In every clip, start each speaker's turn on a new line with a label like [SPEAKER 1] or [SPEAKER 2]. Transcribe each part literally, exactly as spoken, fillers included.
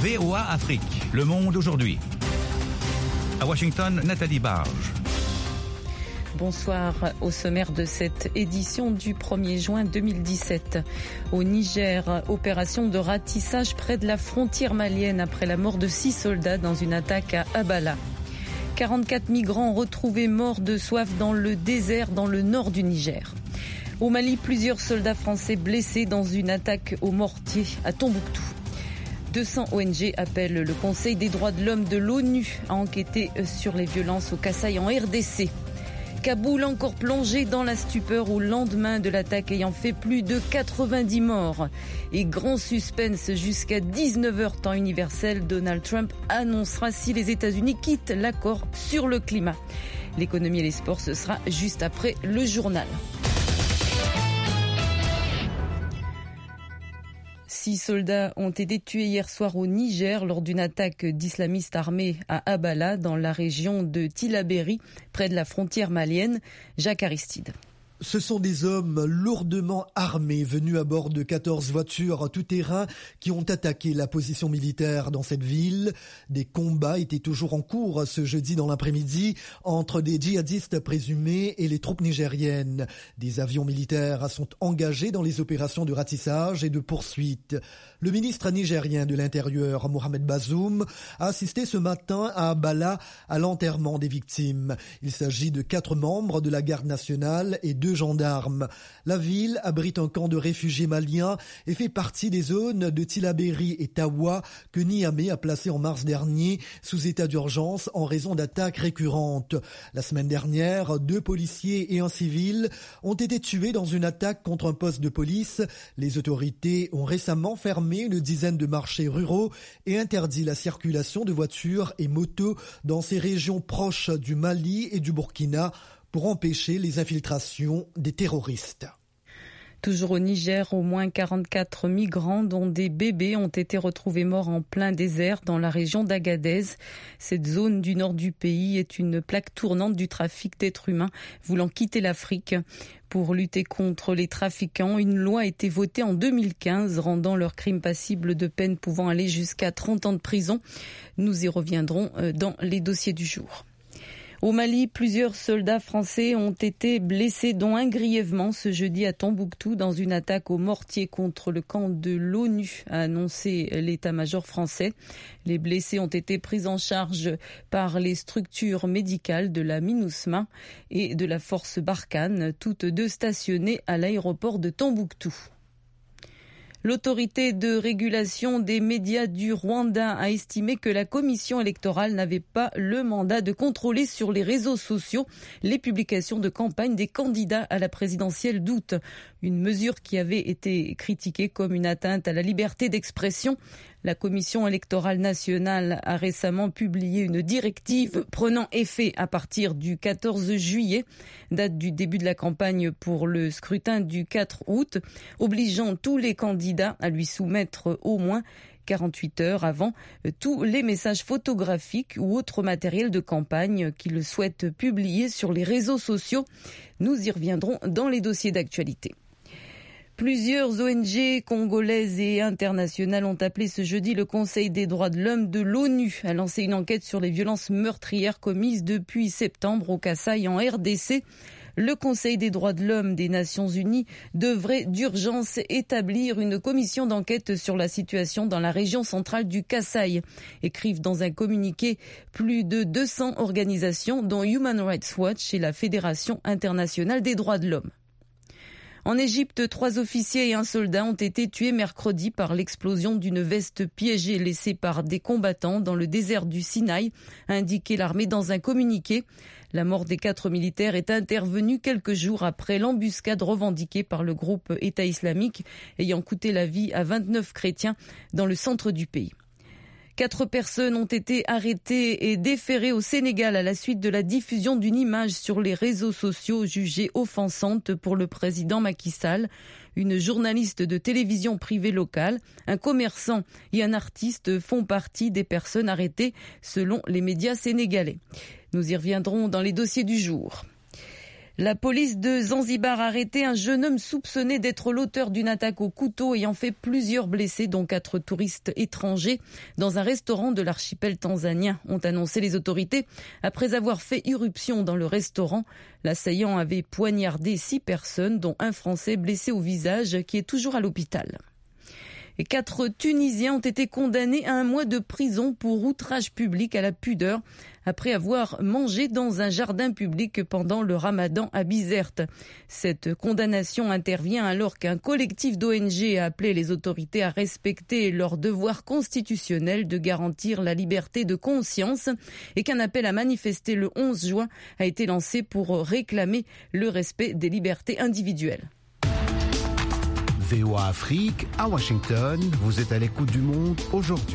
[SPEAKER 1] V O A Afrique, Le Monde aujourd'hui. À Washington, Nathalie Barge.
[SPEAKER 2] Bonsoir. Au sommaire de cette édition du premier juin deux mille dix-sept. Au Niger, opération de ratissage près de la frontière malienne après la mort de six soldats dans une attaque à Abala. quarante-quatre migrants retrouvés morts de soif dans le désert dans le nord du Niger. Au Mali, plusieurs soldats français blessés dans une attaque au mortier à Tombouctou. deux cents O N G appellent le Conseil des droits de l'homme de l'ONU à enquêter sur les violences au Kasaï en R D C. Kaboul encore plongé dans la stupeur au lendemain de l'attaque ayant fait plus de quatre-vingt-dix morts. Et grand suspense jusqu'à dix-neuf heures temps universel, Donald Trump annoncera si les États-Unis quittent l'accord sur le climat. L'économie et les sports, ce sera juste après le journal. Six soldats ont été tués hier soir au Niger lors d'une attaque d'islamistes armés à Abala, dans la région de Tillabéri, près de la frontière malienne. Jacques Aristide.
[SPEAKER 3] Ce sont des hommes lourdement armés venus à bord de quatorze voitures tout-terrain qui ont attaqué la position militaire dans cette ville. Des combats étaient toujours en cours ce jeudi dans l'après-midi entre des djihadistes présumés et les troupes nigériennes. Des avions militaires sont engagés dans les opérations de ratissage et de poursuite. Le ministre nigérien de l'Intérieur, Mohamed Bazoum, a assisté ce matin à Abala à l'enterrement des victimes. Il s'agit de quatre membres de la garde nationale et deux gendarmes. La ville abrite un camp de réfugiés maliens et fait partie des zones de Tillabéri et Tawa que Niamey a placé en mars dernier sous état d'urgence en raison d'attaques récurrentes. La semaine dernière, deux policiers et un civil ont été tués dans une attaque contre un poste de police. Les autorités ont récemment fermé une dizaine de marchés ruraux et interdit la circulation de voitures et motos dans ces régions proches du Mali et du Burkina pour empêcher les infiltrations des terroristes.
[SPEAKER 2] Toujours au Niger, au moins quarante-quatre migrants, dont des bébés, ont été retrouvés morts en plein désert dans la région d'Agadez. Cette zone du nord du pays est une plaque tournante du trafic d'êtres humains voulant quitter l'Afrique. Pour lutter contre les trafiquants, une loi a été votée en deux mille quinze, rendant leurs crimes passibles de peines pouvant aller jusqu'à trente ans de prison. Nous y reviendrons dans les dossiers du jour. Au Mali, plusieurs soldats français ont été blessés, dont un grièvement ce jeudi à Tombouctou dans une attaque au mortier contre le camp de l'ONU, a annoncé l'état-major français. Les blessés ont été pris en charge par les structures médicales de la MINUSMA et de la force Barkhane, toutes deux stationnées à l'aéroport de Tombouctou. L'autorité de régulation des médias du Rwanda a estimé que la commission électorale n'avait pas le mandat de contrôler sur les réseaux sociaux les publications de campagne des candidats à la présidentielle d'août. Une mesure qui avait été critiquée comme une atteinte à la liberté d'expression. La Commission électorale nationale a récemment publié une directive prenant effet à partir du quatorze juillet, date du début de la campagne pour le scrutin du quatre août, obligeant tous les candidats à lui soumettre au moins quarante-huit heures avant tous les messages photographiques ou autres matériels de campagne qu'ils souhaitent publier sur les réseaux sociaux. Nous y reviendrons dans les dossiers d'actualité. Plusieurs O N G congolaises et internationales ont appelé ce jeudi le Conseil des droits de l'homme de l'ONU à lancer une enquête sur les violences meurtrières commises depuis septembre au Kasaï en R D C. Le Conseil des droits de l'homme des Nations Unies devrait d'urgence établir une commission d'enquête sur la situation dans la région centrale du Kasaï. Écrivent dans un communiqué plus de deux cents organisations, dont Human Rights Watch et la Fédération internationale des droits de l'homme. En Égypte, trois officiers et un soldat ont été tués mercredi par l'explosion d'une veste piégée laissée par des combattants dans le désert du Sinaï, a indiqué l'armée dans un communiqué. La mort des quatre militaires est intervenue quelques jours après l'embuscade revendiquée par le groupe État islamique, ayant coûté la vie à vingt-neuf chrétiens dans le centre du pays. Quatre personnes ont été arrêtées et déférées au Sénégal à la suite de la diffusion d'une image sur les réseaux sociaux jugée offensante pour le président Macky Sall. Une journaliste de télévision privée locale, un commerçant et un artiste font partie des personnes arrêtées selon les médias sénégalais. Nous y reviendrons dans les dossiers du jour. La police de Zanzibar a arrêté un jeune homme soupçonné d'être l'auteur d'une attaque au couteau ayant fait plusieurs blessés, dont quatre touristes étrangers, dans un restaurant de l'archipel tanzanien, ont annoncé les autorités. Après avoir fait irruption dans le restaurant, l'assaillant avait poignardé six personnes, dont un Français blessé au visage qui est toujours à l'hôpital. Et quatre Tunisiens ont été condamnés à un mois de prison pour outrage public à la pudeur après avoir mangé dans un jardin public pendant le ramadan à Bizerte. Cette condamnation intervient alors qu'un collectif d'O N G a appelé les autorités à respecter leur devoir constitutionnel de garantir la liberté de conscience et qu'un appel à manifester le onze juin a été lancé pour réclamer le respect des libertés individuelles.
[SPEAKER 4] V O A Afrique, à Washington, vous êtes à l'écoute du monde aujourd'hui.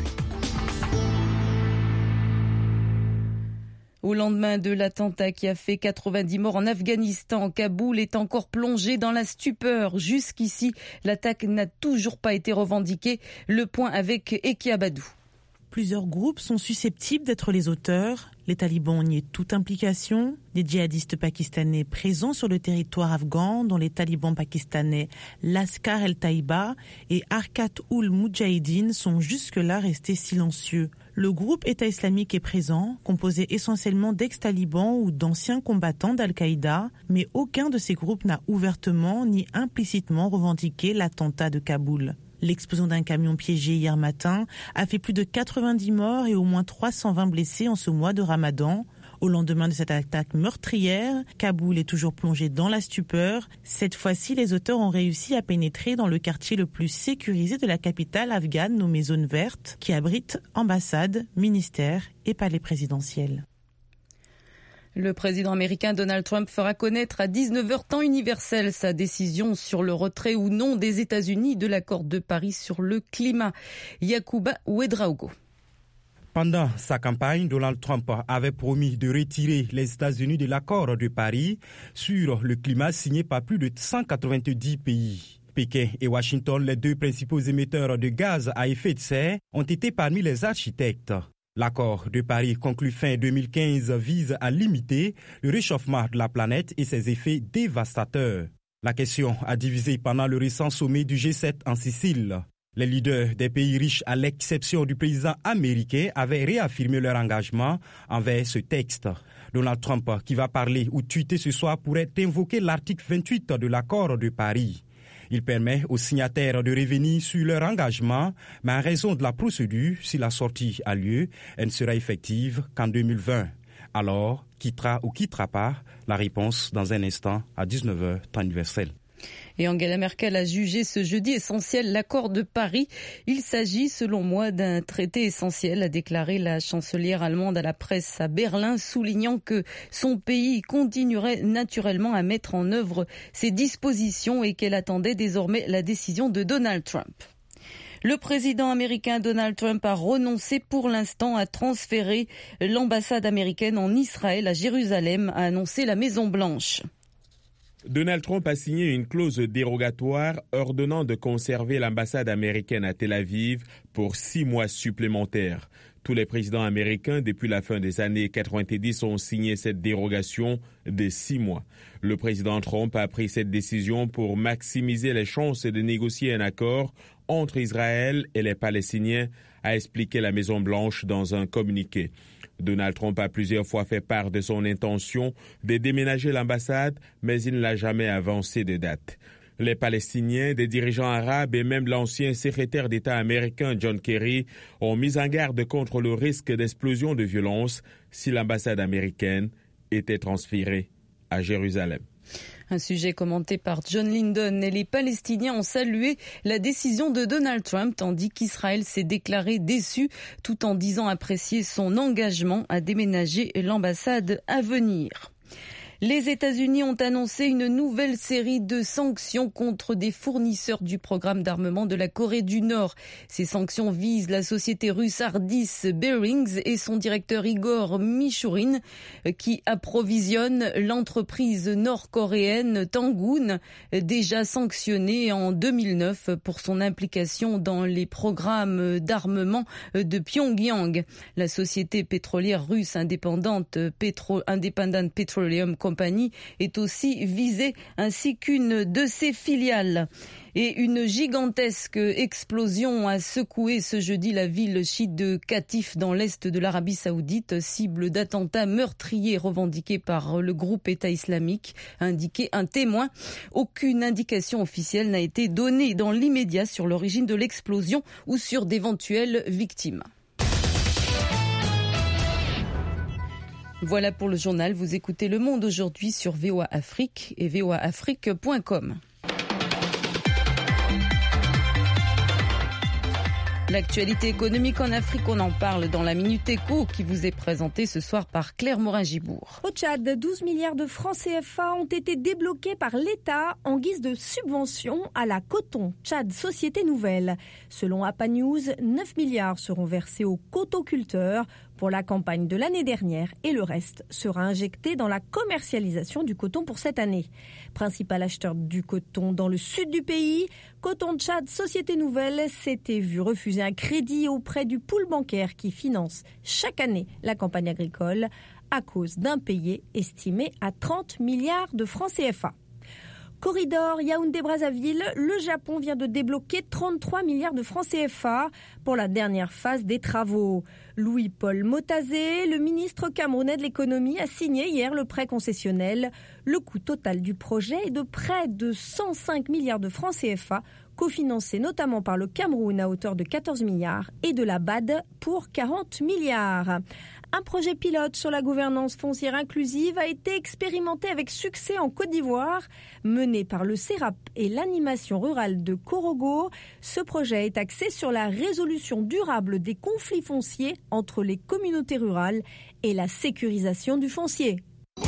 [SPEAKER 2] Au lendemain de l'attentat qui a fait quatre-vingt-dix morts en Afghanistan, Kaboul est encore plongé dans la stupeur. Jusqu'ici, l'attaque n'a toujours pas été revendiquée. Le point avec Eki Abadou.
[SPEAKER 5] Plusieurs groupes sont susceptibles d'être les auteurs. Les talibans nient toute implication. Des djihadistes pakistanais présents sur le territoire afghan, dont les talibans pakistanais Laskar el-Taïba et Harkat-ul-Moudjahidine, sont jusque-là restés silencieux. Le groupe État islamique est présent, composé essentiellement d'ex-talibans ou d'anciens combattants d'Al-Qaïda, mais aucun de ces groupes n'a ouvertement ni implicitement revendiqué l'attentat de Kaboul. L'explosion d'un camion piégé hier matin a fait plus de quatre-vingt-dix morts et au moins trois cent vingt blessés en ce mois de Ramadan. Au lendemain de cette attaque meurtrière, Kaboul est toujours plongé dans la stupeur. Cette fois-ci, les auteurs ont réussi à pénétrer dans le quartier le plus sécurisé de la capitale afghane, nommé Zone Verte, qui abrite ambassades, ministères et palais présidentiels.
[SPEAKER 2] Le président américain Donald Trump fera connaître à dix-neuf heures temps universel sa décision sur le retrait ou non des États-Unis de l'accord de Paris sur le climat. Yacouba Ouedraogo.
[SPEAKER 6] Pendant sa campagne, Donald Trump avait promis de retirer les États-Unis de l'accord de Paris sur le climat signé par plus de cent quatre-vingt-dix pays. Pékin et Washington, les deux principaux émetteurs de gaz à effet de serre, ont été parmi les architectes. L'accord de Paris conclu fin deux mille quinze vise à limiter le réchauffement de la planète et ses effets dévastateurs. La question a divisé pendant le récent sommet du G sept en Sicile. Les leaders des pays riches, à l'exception du président américain, avaient réaffirmé leur engagement envers ce texte. Donald Trump, qui va parler ou tweeter ce soir, pourrait invoquer l'article vingt-huit de l'accord de Paris. Il permet aux signataires de revenir sur leur engagement, mais en raison de la procédure, si la sortie a lieu, elle ne sera effective qu'en deux mille vingt. Alors, quittera ou quittera pas? La réponse dans un instant à dix-neuf heures, temps universel.
[SPEAKER 2] Et Angela Merkel a jugé ce jeudi essentiel l'accord de Paris. Il s'agit, selon moi, d'un traité essentiel, a déclaré la chancelière allemande à la presse à Berlin, soulignant que son pays continuerait naturellement à mettre en œuvre ces dispositions et qu'elle attendait désormais la décision de Donald Trump. Le président américain Donald Trump a renoncé pour l'instant à transférer l'ambassade américaine en Israël à Jérusalem, a annoncé la Maison-Blanche.
[SPEAKER 7] Donald Trump a signé une clause dérogatoire ordonnant de conserver l'ambassade américaine à Tel Aviv pour six mois supplémentaires. Tous les présidents américains depuis la fin des années quatre-vingt-dix ont signé cette dérogation de six mois. Le président Trump a pris cette décision pour maximiser les chances de négocier un accord entre Israël et les Palestiniens, a expliqué la Maison-Blanche dans un communiqué. Donald Trump a plusieurs fois fait part de son intention de déménager l'ambassade, mais il ne l'a jamais avancé de date. Les Palestiniens, des dirigeants arabes et même l'ancien secrétaire d'État américain John Kerry ont mis en garde contre le risque d'explosion de violence si l'ambassade américaine était transférée à Jérusalem.
[SPEAKER 2] Un sujet commenté par John Linden et les Palestiniens ont salué la décision de Donald Trump, tandis qu'Israël s'est déclaré déçu, tout en disant apprécier son engagement à déménager l'ambassade à venir. Les États-Unis ont annoncé une nouvelle série de sanctions contre des fournisseurs du programme d'armement de la Corée du Nord. Ces sanctions visent la société russe Ardis Bearings et son directeur Igor Michourine, qui approvisionne l'entreprise nord-coréenne Tangoon, déjà sanctionnée en deux mille neuf pour son implication dans les programmes d'armement de Pyongyang. La société pétrolière russe indépendante Petro, Independent Petroleum compagnie est aussi visée, ainsi qu'une de ses filiales. Et une gigantesque explosion a secoué ce jeudi la ville chiite de Qatif dans l'est de l'Arabie Saoudite, cible d'attentats meurtriers revendiqués par le groupe État islamique, a indiqué un témoin. Aucune indication officielle n'a été donnée dans l'immédiat sur l'origine de l'explosion ou sur d'éventuelles victimes. Voilà pour le journal. Vous écoutez Le Monde aujourd'hui sur V O A Afrique et v o a afrique point com. L'actualité économique en Afrique, on en parle dans la Minute Éco qui vous est présentée ce soir par Claire Morin-Gibourg.
[SPEAKER 8] Au Tchad, douze milliards de francs C F A ont été débloqués par l'État en guise de subvention à la Coton Tchad Société Nouvelle. Selon A P A News, neuf milliards seront versés aux cotoculteurs pour la campagne de l'année dernière et le reste sera injecté dans la commercialisation du coton pour cette année. Principal acheteur du coton dans le sud du pays, Coton Tchad Société Nouvelle s'était vu refuser un crédit auprès du pool bancaire qui finance chaque année la campagne agricole à cause d'impayés estimés à trente milliards de francs C F A. Corridor Yaoundé-Brazzaville, le Japon vient de débloquer trente-trois milliards de francs C F A pour la dernière phase des travaux. Louis-Paul Motazé, le ministre camerounais de l'économie, a signé hier le prêt concessionnel. Le coût total du projet est de près de cent cinq milliards de francs C F A, cofinancé notamment par le Cameroun à hauteur de quatorze milliards et de la B A D pour quarante milliards. Un projet pilote sur la gouvernance foncière inclusive a été expérimenté avec succès en Côte d'Ivoire. Mené par le CERAP et l'animation rurale de Korogo, ce projet est axé sur la résolution durable des conflits fonciers entre les communautés rurales et la sécurisation du foncier.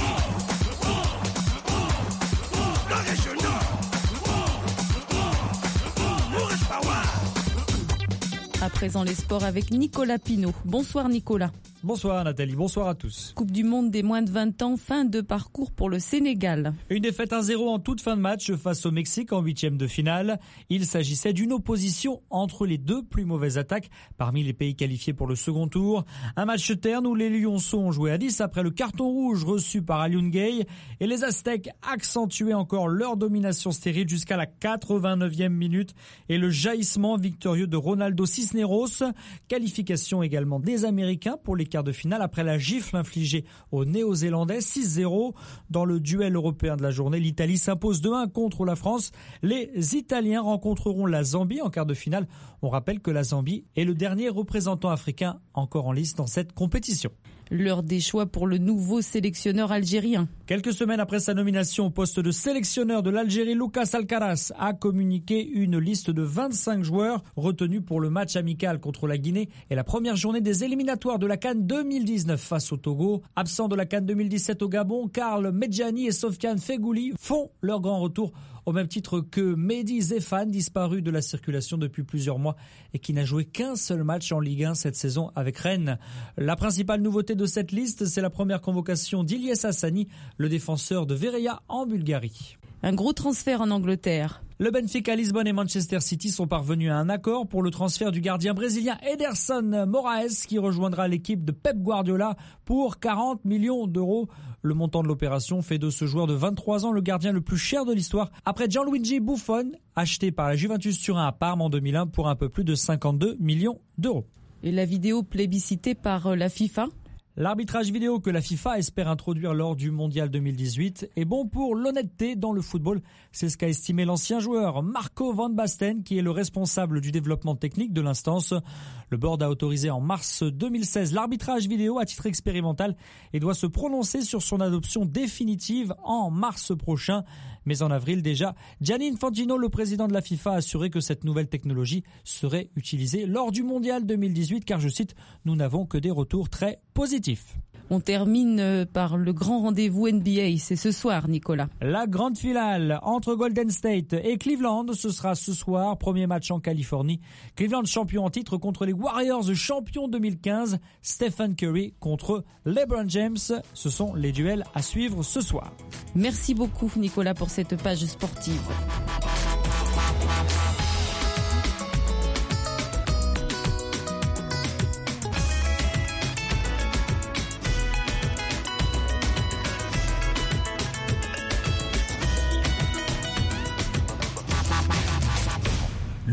[SPEAKER 2] À présent, les sports avec Nicolas Pinault. Bonsoir Nicolas.
[SPEAKER 9] Bonsoir Nathalie, bonsoir à tous.
[SPEAKER 2] Coupe du monde des moins de vingt ans, fin de parcours pour le Sénégal.
[SPEAKER 9] Une défaite un zéro en toute fin de match face au Mexique en huitième de finale. Il s'agissait d'une opposition entre les deux plus mauvaises attaques parmi les pays qualifiés pour le second tour. Un match terne où les Lionceaux ont joué à dix après le carton rouge reçu par Alioune Gueye et les Aztèques accentuaient encore leur domination stérile jusqu'à la quatre-vingt-neuvième minute et le jaillissement victorieux de Ronaldo Cisneros. Qualification également des Américains pour les quarts de finale après la gifle infligée aux Néo-Zélandais six zéro. Dans le duel européen de la journée, l'Italie s'impose deux un contre la France. Les Italiens rencontreront la Zambie en quart de finale. On rappelle que la Zambie est le dernier représentant africain encore en lice dans cette compétition.
[SPEAKER 2] L'heure des choix pour le nouveau sélectionneur algérien.
[SPEAKER 9] Quelques semaines après sa nomination au poste de sélectionneur de l'Algérie, Lucas Alcaraz a communiqué une liste de vingt-cinq joueurs retenus pour le match amical contre la Guinée et la première journée des éliminatoires de la CAN deux mille dix-neuf face au Togo. Absents de la CAN deux mille dix-sept au Gabon, Karl Medjani et Sofiane Fegouli font leur grand retour au même titre que Mehdi Zéphane, disparu de la circulation depuis plusieurs mois et qui n'a joué qu'un seul match en Ligue un cette saison avec Rennes. La principale nouveauté de cette liste, c'est la première convocation d'Ilyes Hassani, le défenseur de Vereya en Bulgarie.
[SPEAKER 2] Un gros transfert en Angleterre.
[SPEAKER 9] Le Benfica, Lisbonne et Manchester City sont parvenus à un accord pour le transfert du gardien brésilien Ederson Moraes qui rejoindra l'équipe de Pep Guardiola pour quarante millions d'euros. Le montant de l'opération fait de ce joueur de vingt-trois ans le gardien le plus cher de l'histoire après Gianluigi Buffon, acheté par la Juventus Turin à Parme en deux mille un pour un peu plus de cinquante-deux millions d'euros.
[SPEAKER 2] Et la vidéo plébiscitée par la FIFA ?
[SPEAKER 9] L'arbitrage vidéo que la FIFA espère introduire lors du Mondial deux mille dix-huit est bon pour l'honnêteté dans le football. C'est ce qu'a estimé l'ancien joueur Marco Van Basten, qui est le responsable du développement technique de l'instance. Le board a autorisé en mars deux mille seize l'arbitrage vidéo à titre expérimental et doit se prononcer sur son adoption définitive en mars prochain. Mais en avril déjà, Gianni Infantino, le président de la FIFA, a assuré que cette nouvelle technologie serait utilisée lors du Mondial deux mille dix-huit car, je cite, « Nous n'avons que des retours très positifs ».
[SPEAKER 2] On termine par le grand rendez-vous N B A. C'est ce soir, Nicolas.
[SPEAKER 9] La grande finale entre Golden State et Cleveland, ce sera ce soir. Premier match en Californie. Cleveland champion en titre contre les Warriors champions deux mille quinze. Stephen Curry contre LeBron James. Ce sont les duels à suivre ce soir.
[SPEAKER 2] Merci beaucoup, Nicolas, pour cette page sportive.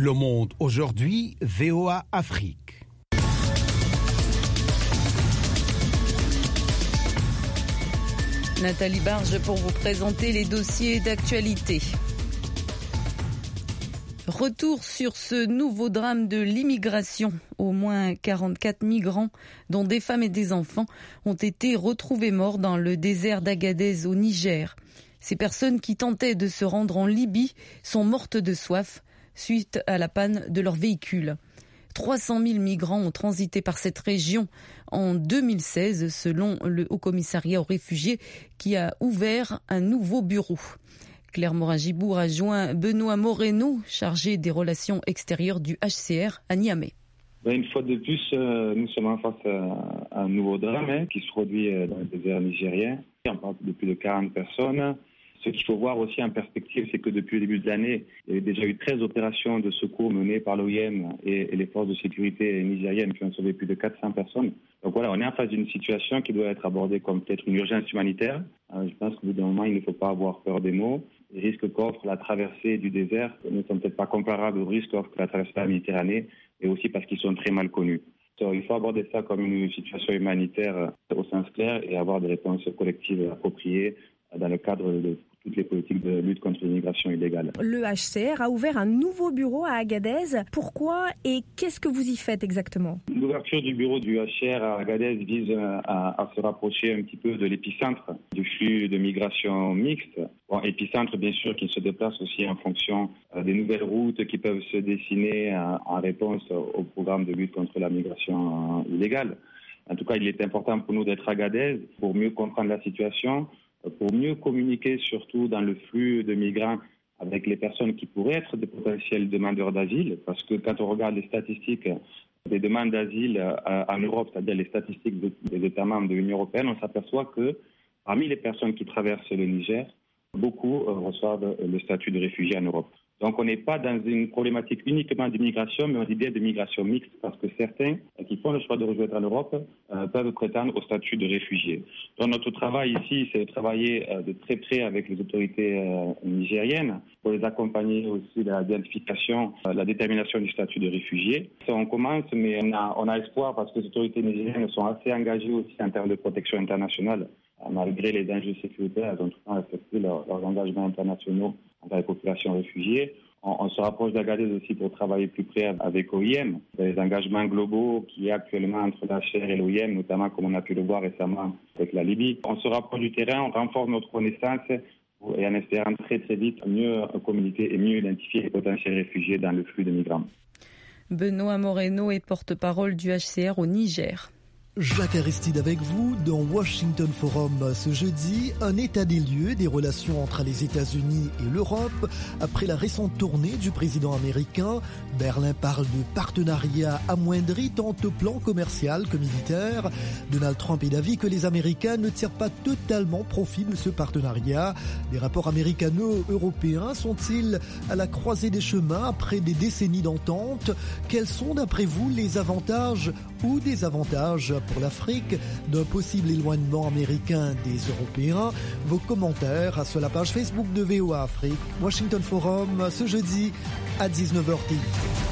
[SPEAKER 4] Le Monde aujourd'hui, V O A Afrique.
[SPEAKER 2] Nathalie Barge pour vous présenter les dossiers d'actualité. Retour sur ce nouveau drame de l'immigration. Au moins quarante-quatre migrants, dont des femmes et des enfants, ont été retrouvés morts dans le désert d'Agadez au Niger. Ces personnes qui tentaient de se rendre en Libye sont mortes de soif suite à la panne de leur véhicule. trois cent mille migrants ont transité par cette région en deux mille seize, selon le Haut-Commissariat aux réfugiés qui a ouvert un nouveau bureau. Claire Morin-Gibour a joint Benoît Moreno, chargé des relations extérieures du H C R à Niamey.
[SPEAKER 10] Une fois de plus, euh, nous sommes face à un nouveau drame hein, qui se produit dans le désert nigérien. On parle de plus de quarante personnes. Ce qu'il faut voir aussi en perspective, c'est que depuis le début de l'année, il y a déjà eu treize opérations de secours menées par l'O I M et, et les forces de sécurité nigériennes qui ont sauvé plus de quatre cents personnes. Donc voilà, on est en face d'une situation qui doit être abordée comme peut-être une urgence humanitaire. Euh, je pense qu'au bout d'un moment, il ne faut pas avoir peur des mots. Les risques qu'offre la traversée du désert ne sont peut-être pas comparables aux risques qu'offre la traversée de la Méditerranée, mais aussi parce qu'ils sont très mal connus. Donc, il faut aborder ça comme une situation humanitaire au sens clair et avoir des réponses collectives appropriées dans le cadre de toutes les politiques de lutte contre l'immigration illégale.
[SPEAKER 8] Le H C R a ouvert un nouveau bureau à Agadez. Pourquoi et qu'est-ce que vous y faites exactement ?
[SPEAKER 10] L'ouverture du bureau du H C R à Agadez vise à, à se rapprocher un petit peu de l'épicentre du flux de migration mixte. Bon, épicentre, bien sûr, qui se déplace aussi en fonction des nouvelles routes qui peuvent se dessiner en réponse au programme de lutte contre la migration illégale. En tout cas, il est important pour nous d'être à Agadez pour mieux comprendre la situation, pour mieux communiquer surtout dans le flux de migrants avec les personnes qui pourraient être des potentiels demandeurs d'asile, parce que quand on regarde les statistiques des demandes d'asile en Europe, c'est-à-dire les statistiques des États membres de l'Union européenne, on s'aperçoit que parmi les personnes qui traversent le Niger, beaucoup reçoivent le statut de réfugié en Europe. Donc on n'est pas dans une problématique uniquement d'immigration, mais une idée de migration mixte, parce que certains qui font le choix de rejoindre l'Europe euh, peuvent prétendre au statut de réfugié. Donc notre travail ici, c'est de travailler euh, de très près avec les autorités euh, nigériennes pour les accompagner aussi dans l'identification, euh, la détermination du statut de réfugié. Ça, on commence, mais on a, on a espoir parce que les autorités nigériennes sont assez engagées aussi en termes de protection internationale. Malgré les enjeux sécuritaires, elles ont tout le temps respecté leurs, leurs engagements internationaux envers les populations réfugiées. On, on se rapproche d'Agadez aussi pour travailler plus près avec l'O I M. Les engagements globaux qu'il y a actuellement entre l'H C R et l'O I M, notamment comme on a pu le voir récemment avec la Libye. On se rapproche du terrain, on renforce notre connaissance et en espérant très très vite mieux communiquer et mieux identifier les potentiels réfugiés dans le flux de migrants.
[SPEAKER 2] Benoît Moreno est porte-parole du H C R au Niger.
[SPEAKER 3] Jacques Aristide avec vous dans Washington Forum ce jeudi, un état des lieux des relations entre les États-Unis et l'Europe après la récente tournée du président américain. Berlin parle de partenariat amoindri tant au plan commercial que militaire. Donald Trump est d'avis que les Américains ne tirent pas totalement profit de ce partenariat. Les rapports américano-européens sont-ils à la croisée des chemins après des décennies d'entente ? Quels sont d'après vous les avantages ou désavantages pour l'Afrique d'un possible éloignement américain des Européens? Vos commentaires sur la page Facebook de V O A Afrique, Washington Forum, ce jeudi à dix-neuf heures T I.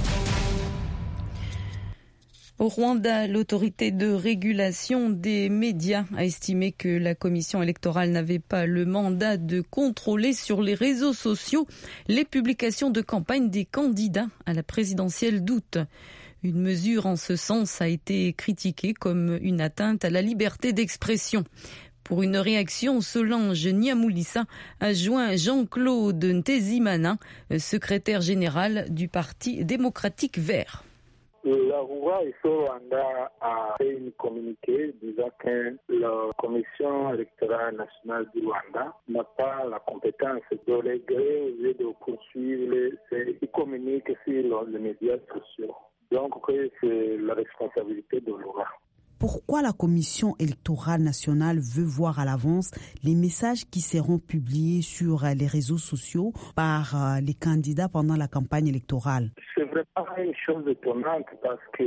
[SPEAKER 2] Au Rwanda, l'autorité de régulation des médias a estimé que la commission électorale n'avait pas le mandat de contrôler sur les réseaux sociaux les publications de campagne des candidats à la présidentielle d'août. Une mesure en ce sens a été critiquée comme une atteinte à la liberté d'expression. Pour une réaction, Solange Niamoulissa a joint Jean-Claude Ntezimana, secrétaire général du Parti démocratique vert.
[SPEAKER 11] La Rwanda a fait une communiqué disant que la Commission électorale nationale du Rwanda n'a pas la compétence de régler ou de poursuivre et communique sur les médias sociaux. Donc, c'est la responsabilité de l'O R A.
[SPEAKER 12] Pourquoi la Commission électorale nationale veut voir à l'avance les messages qui seront publiés sur les réseaux sociaux par les candidats pendant la campagne électorale?
[SPEAKER 11] C'est vraiment une chose étonnante parce que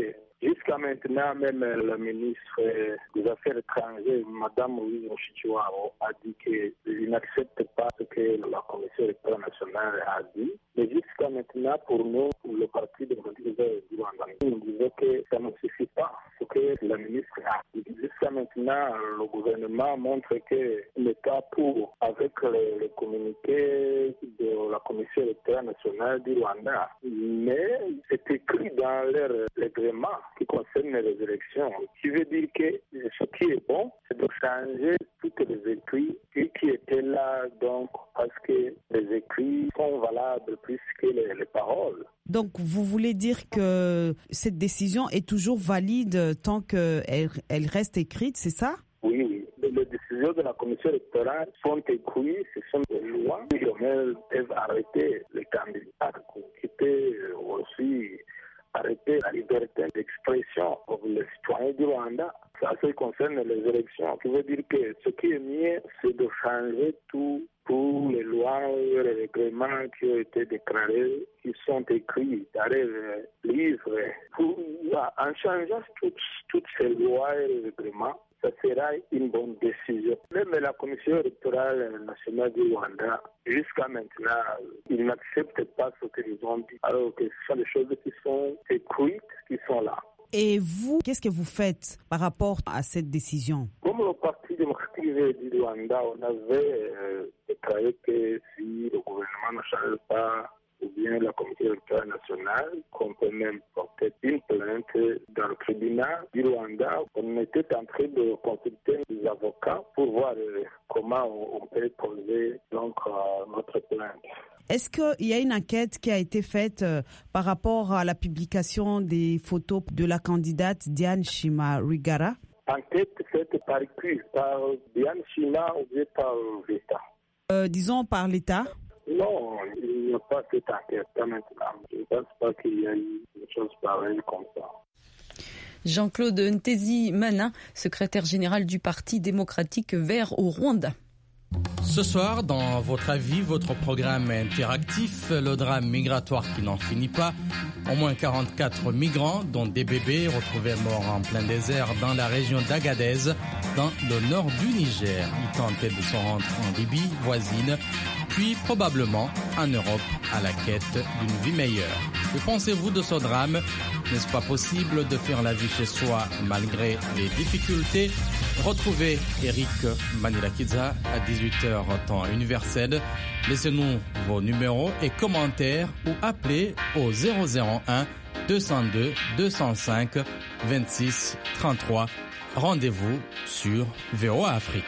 [SPEAKER 11] Jusqu'à maintenant, même le ministre des Affaires étrangères, Mme Louise Mushikiwabo, a dit qu'il n'accepte pas ce que la Commission électorale nationale a dit. Mais jusqu'à maintenant, pour nous, le Parti démocratique du Rwanda, nous disons que ça ne suffit pas ce que la ministre a dit. Jusqu'à maintenant, le gouvernement montre qu'il n'est pas pour, avec le, le communiqué de la Commission électorale nationale du Rwanda. Mais c'est écrit dans leur règlement qui concerne les élections. Ce qui veut dire que ce qui est bon, c'est de changer toutes les écrits qui étaient là, donc, parce que les écrits sont valables plus que les, les paroles.
[SPEAKER 12] Donc, vous voulez dire que cette décision est toujours valide tant qu'elle elle reste écrite, c'est ça?
[SPEAKER 11] Oui, oui. Les décisions de la commission électorale sont écrites, ce sont des lois qui peuvent arrêter les candidats, qui peuvent aussi arrêter la liberté d'expression pour les citoyens du Rwanda. Ça, ça concerne les élections. Ce qui veut dire que ce qui est mieux, c'est de changer tout pour les lois et les règlements qui ont été déclarés, qui sont écrits dans les livres. Pour, en changeant toutes, toutes ces lois et les règlements, ça sera une bonne décision. Même la Commission électorale nationale du Rwanda, jusqu'à maintenant, ils n'acceptent pas ce qu'ils ont dit, alors que ce sont des choses qui sont écrites, qui sont là.
[SPEAKER 12] Et vous, qu'est-ce que vous faites par rapport à cette décision?
[SPEAKER 11] Comme le Parti démocratique du Rwanda, on avait euh, déclaré que si le gouvernement ne change pas, ou bien la Commission électorale nationale, qu'on peut même porter une plainte dans le tribunal du Rwanda. On était en train de consulter des avocats pour voir euh, comment on, on peut poser donc, euh, notre plainte.
[SPEAKER 12] Est-ce qu'il y a une enquête qui a été faite euh, par rapport à la publication des photos de la candidate Diane Shima Rwigara?
[SPEAKER 11] Enquête faite par qui? Par Diane Shima ou bien par l'État?
[SPEAKER 12] Euh, disons par l'État.
[SPEAKER 11] Non, il n'y a pas cette enquête maintenant. Je ne pense pas qu'il y ait eu une chose pareille comme ça.
[SPEAKER 2] Jean-Claude Ntezimana, secrétaire général du Parti démocratique vert au Rwanda.
[SPEAKER 13] Ce soir, dans Votre avis, votre programme interactif, le drame migratoire qui n'en finit pas. Au moins quarante-quatre migrants, dont des bébés, retrouvés morts en plein désert dans la région d'Agadez, dans le nord du Niger. Ils tentaient de se rendre en Libye voisine, puis probablement en Europe à la quête d'une vie meilleure. Que pensez-vous de ce drame? N'est-ce pas possible de faire la vie chez soi malgré les difficultés? Retrouvez Eric Manilakidza à dix-huit heures temps universel. Laissez-nous vos numéros et commentaires ou appelez au zéro zéro un deux zéro deux deux zéro cinq vingt-six trente-trois. Rendez-vous sur V O A Afrique.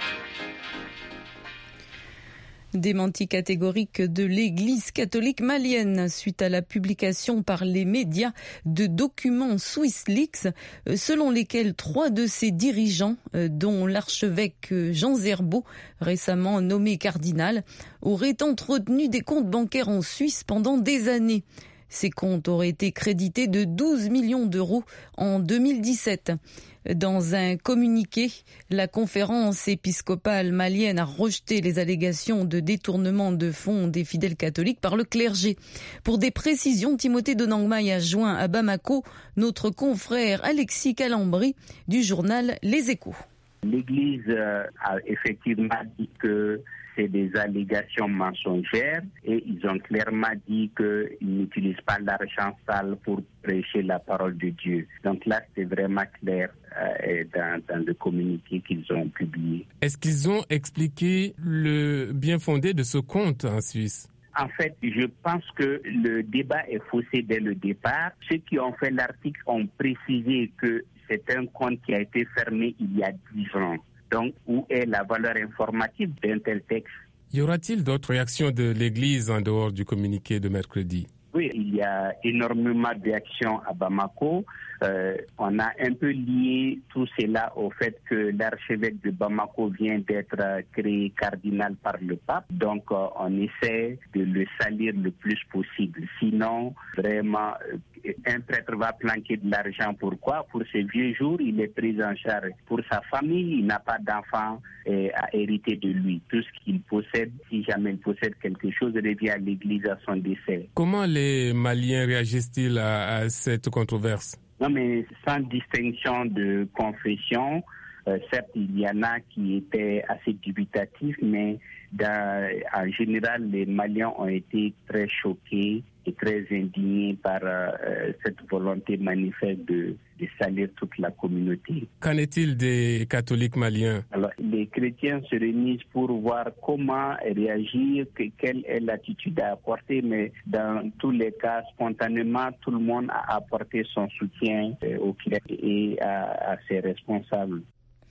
[SPEAKER 2] Démenti catégorique de l'Église catholique malienne suite à la publication par les médias de documents SwissLeaks selon lesquels trois de ses dirigeants, dont l'archevêque Jean Zerbo, récemment nommé cardinal, auraient entretenu des comptes bancaires en Suisse pendant des années. Ces comptes auraient été crédités de douze millions d'euros en deux mille dix-sept. Dans un communiqué, la conférence épiscopale malienne a rejeté les allégations de détournement de fonds des fidèles catholiques par le clergé. Pour des précisions, Timothée Donangmaï a joint à Bamako notre confrère Alexis Calambri du journal Les Échos.
[SPEAKER 14] L'Église a effectivement dit que c'est des allégations mensongères et ils ont clairement dit qu'ils n'utilisent pas l'argent sale pour prêcher la parole de Dieu. Donc là, c'est vraiment clair euh, dans, dans le communiqué qu'ils ont publié.
[SPEAKER 15] Est-ce qu'ils ont expliqué le bien fondé de ce compte en Suisse?
[SPEAKER 14] En fait, je pense que le débat est faussé dès le départ. Ceux qui ont fait l'article ont précisé que c'est un compte qui a été fermé il y a dix ans. Donc, où est la valeur informative d'un tel texte?
[SPEAKER 15] Y aura-t-il d'autres réactions de l'Église en dehors du communiqué de mercredi?
[SPEAKER 14] Oui, il y a énormément de réactions à Bamako. Euh, on a un peu lié tout cela au fait que l'archevêque de Bamako vient d'être créé cardinal par le pape. Donc, euh, on essaie de le salir le plus possible. Sinon, vraiment, euh, un prêtre va planquer de l'argent. Pourquoi? Pour ses vieux jours, il est pris en charge. Pour sa famille, il n'a pas d'enfant euh, à hériter de lui. Tout ce qu'il possède, si jamais il possède quelque chose, revient à l'Église à son décès.
[SPEAKER 15] Comment les Maliens réagissent-ils à, à cette controverse?
[SPEAKER 14] Non, mais sans distinction de confession, euh, certes, il y en a qui étaient assez dubitatifs, mais dans, en général, les Maliens ont été très choqués et très indignés par euh, cette volonté manifeste de, de salir toute la communauté.
[SPEAKER 15] Qu'en est-il des catholiques maliens?
[SPEAKER 14] Alors, les chrétiens se réunissent pour voir comment réagir, que, quelle est l'attitude à apporter, mais dans tous les cas, spontanément, tout le monde a apporté son soutien euh, au clergé et à, à ses responsables.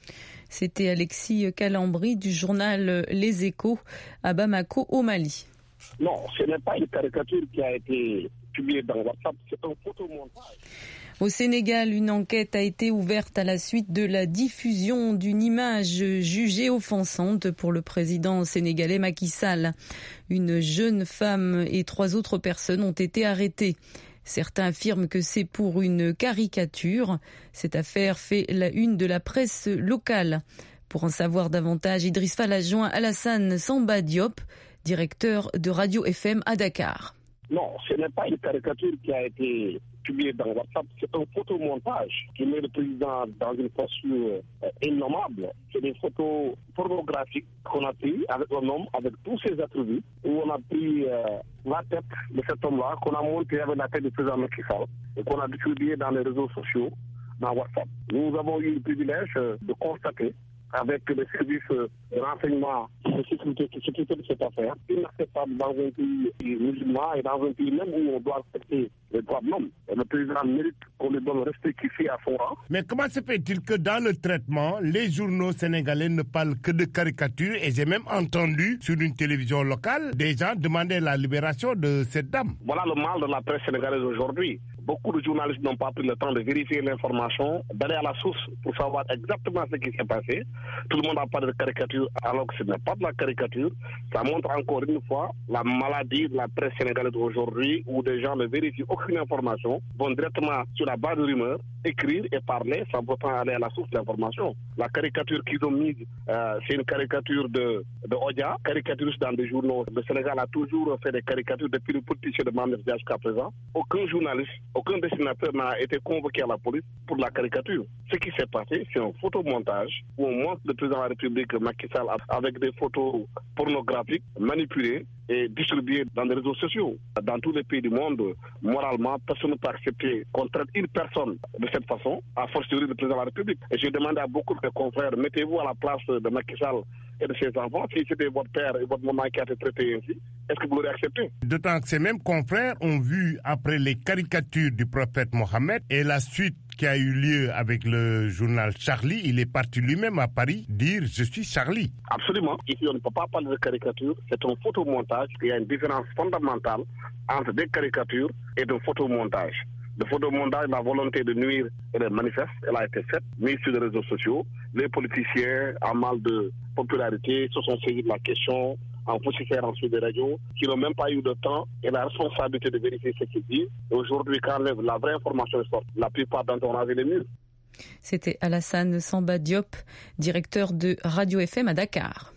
[SPEAKER 2] C'était Alexis Calambri du journal Les Échos à Bamako, au Mali.
[SPEAKER 16] Non, ce n'est pas une caricature qui a été publiée dans WhatsApp, c'est un photomontage.
[SPEAKER 2] Au Sénégal, une enquête a été ouverte à la suite de la diffusion d'une image jugée offensante pour le président sénégalais Macky Sall. Une jeune femme et trois autres personnes ont été arrêtées. Certains affirment que c'est pour une caricature. Cette affaire fait la une de la presse locale. Pour en savoir davantage, Idriss Fall a joint Alassane Samba Diop, directeur de Radio F M à Dakar.
[SPEAKER 16] Non, ce n'est pas une caricature qui a été publiée dans WhatsApp, c'est un photomontage qui met le président dans une posture euh, innommable. C'est des photos pornographiques qu'on a prises avec un homme, avec tous ses attributs, où on a pris euh, la tête de cet homme-là, qu'on a monté avec la tête du président Macky Sall, et qu'on a distribué dans les réseaux sociaux, dans WhatsApp. Nous avons eu le privilège euh, de constater avec les services de renseignement de sécurité, de sécurité de cette affaire, inacceptable dans un pays musulman et dans un pays même où on doit respecter les droits de l'homme. Et le président mérite qu'on lui donne le respect qu'il fait à son rang.
[SPEAKER 17] Mais comment se fait-il que dans le traitement, les journaux sénégalais ne parlent que de caricatures, et j'ai même entendu sur une télévision locale des gens demander la libération de cette dame?
[SPEAKER 16] Voilà le mal de la presse sénégalaise aujourd'hui. Beaucoup de journalistes n'ont pas pris le temps de vérifier l'information, d'aller à la source pour savoir exactement ce qui s'est passé. Tout le monde a parlé de caricature alors que ce n'est pas de la caricature. Ça montre encore une fois la maladie de la presse sénégalaise aujourd'hui où des gens ne vérifient aucune information, vont directement sur la base de rumeurs, écrire et parler sans pourtant aller à la source de l'information. La caricature qu'ils ont mise, euh, c'est une caricature de, de Odia, caricaturiste dans des journaux. Le Sénégal a toujours fait des caricatures depuis le politicien de Mamir Dia jusqu'à présent. Aucun journaliste, aucun dessinateur n'a été convoqué à la police pour la caricature. Ce qui s'est passé, c'est un photomontage où on montre le président de la République, Macky Sall, avec des photos pornographiques manipulées et distribuées dans les réseaux sociaux. Dans tous les pays du monde, moralement, personne ne peut accepter qu'on traite une personne de cette façon, à fortiori le président de la République. Et je demande à beaucoup de mes confrères, mettez-vous à la place de Macky Sall et de ses enfants. Si c'était votre père et votre maman qui a été traité ainsi, est-ce que vous l'aurez accepté?
[SPEAKER 17] D'autant que ces mêmes confrères ont vu, après les caricatures du prophète Mohammed et la suite qui a eu lieu avec le journal Charlie, il est parti lui-même à Paris dire « Je suis Charlie ».
[SPEAKER 16] Absolument. Ici, on ne peut pas parler de caricature. C'est un photomontage. Il y a une différence fondamentale entre des caricatures et de photomontage. Le photomontage, la volonté de nuire, elle est manifeste, elle a été faite, mise sur les réseaux sociaux. Les politiciens, en mal de popularité, se sont saisis de la question, en vociférant sur des radios, qui n'ont même pas eu de temps et la responsabilité de vérifier ce qu'ils disent. Et aujourd'hui, quand la vraie information sort, la plupart d'entre eux ont ravé les murs.
[SPEAKER 2] C'était Alassane Samba Diop, directeur de Radio F M à Dakar.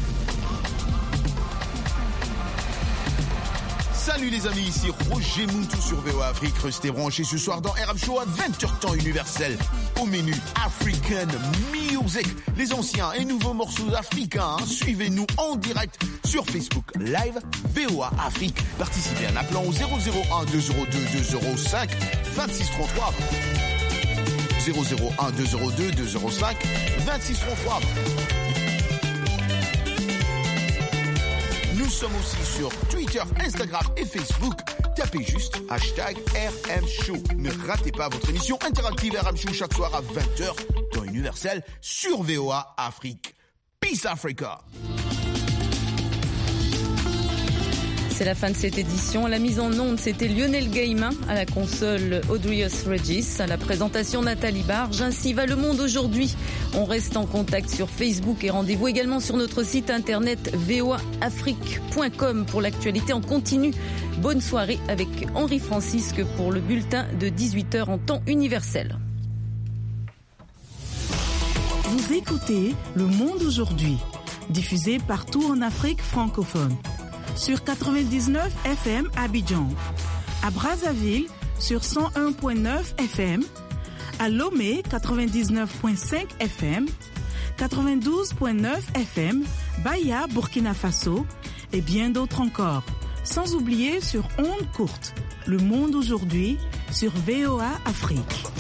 [SPEAKER 18] Salut les amis, ici Roger Moutou sur V O A Afrique. Restez branchés ce soir dans R M Show à vingt heures temps universel. Au menu African Music, les anciens et nouveaux morceaux africains. Hein. Suivez-nous en direct sur Facebook Live V O A Afrique. Participez en appelant au zéro zéro un deux zéro deux deux zéro cinq vingt-six trente-trois. zéro zéro un deux zéro deux deux zéro cinq vingt-six trente-trois. Nous sommes aussi sur Twitter, Instagram et Facebook. Tapez juste hashtag R M Show. Ne ratez pas votre émission interactive R M Show chaque soir à vingt heures dans Universel sur V O A Afrique. Peace Africa.
[SPEAKER 2] C'est la fin de cette édition. À la mise en onde, c'était Lionel Gaimin, à la console Audrius Regis, à la présentation Nathalie Barge. Ainsi va le monde aujourd'hui. On reste en contact sur Facebook et rendez-vous également sur notre site internet v o a afrique point com pour l'actualité en continu. Bonne soirée avec Henri Francisque pour le bulletin de dix-huit heures en temps universel.
[SPEAKER 5] Vous écoutez Le Monde aujourd'hui, diffusé partout en Afrique francophone. Sur quatre-vingt-dix-neuf F M Abidjan, à Brazzaville sur cent un point neuf F M, à Lomé quatre-vingt-dix-neuf point cinq F M, quatre-vingt-douze point neuf F M, Baya, Burkina Faso et bien d'autres encore. Sans oublier sur ondes courtes, Le Monde aujourd'hui sur V O A Afrique.